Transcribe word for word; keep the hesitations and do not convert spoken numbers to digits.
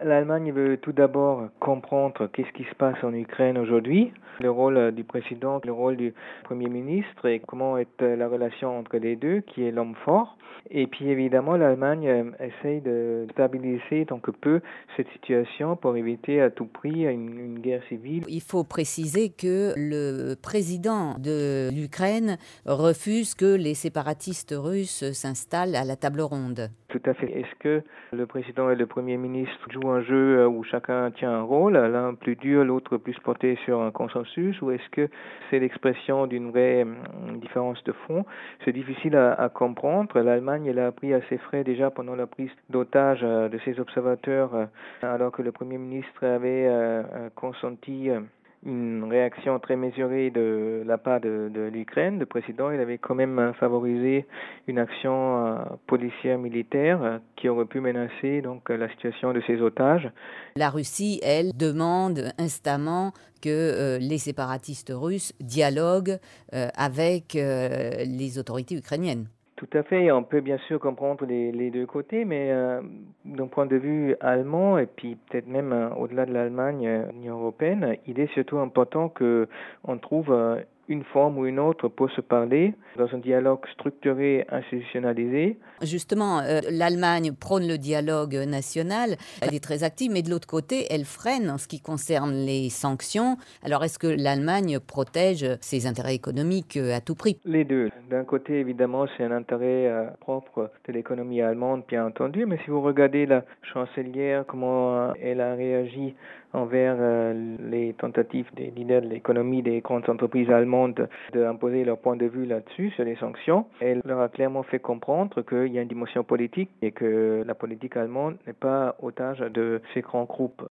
L'Allemagne veut tout d'abord comprendre qu'est-ce qui se passe en Ukraine aujourd'hui, le rôle euh, du président, le rôle du Premier ministre et comment est euh, la relation entre les deux, qui est l'homme fort. Et puis évidemment, l'Allemagne euh, essaye de stabiliser tant que peu cette situation pour éviter à tout prix une, une guerre civile. Il faut préciser que le président de l'Ukraine refuse que les séparatistes russes s'installent à la table ronde. Tout à fait. Est-ce que le président et le premier ministre jouent un jeu euh, où chacun tient un rôle, l'un plus dur, l'autre plus porté sur un consensus, ou est-ce que c'est l'expression d'une vraie hum, différence de fond? C'est difficile à, à comprendre. L'Allemagne, elle a pris à ses frais déjà pendant la prise d'otage euh, de ses observateurs, euh, alors que le premier ministre avait euh, euh, consenti euh, une réaction très mesurée de la part de, de l'Ukraine. Le président, il avait quand même favorisé une action euh, policière militaire euh, qui aurait pu menacer donc la situation de ses otages. La Russie, elle, demande instamment que euh, les séparatistes russes dialoguent euh, avec euh, les autorités ukrainiennes. Tout à fait, on peut bien sûr comprendre les, les deux côtés, mais euh, d'un point de vue allemand et puis peut-être même euh, au-delà de l'Allemagne, euh, l'Union européenne, il est surtout important que on trouve euh, une forme ou une autre pour se parler dans un dialogue structuré, institutionnalisé. Justement, euh, l'Allemagne prône le dialogue national, elle est très active, mais de l'autre côté, elle freine en ce qui concerne les sanctions. Alors, est-ce que l'Allemagne protège ses intérêts économiques euh, à tout prix? Les deux. D'un côté, évidemment, c'est un intérêt euh, propre de l'économie allemande, bien entendu, mais si vous regardez la chancelière, comment euh, elle a réagi envers euh, les tentatives des leaders de l'économie des grandes entreprises allemandes d'imposer leur point de vue là-dessus, sur les sanctions, elle leur a clairement fait comprendre qu'il y a une dimension politique et que la politique allemande n'est pas otage de ces grands groupes.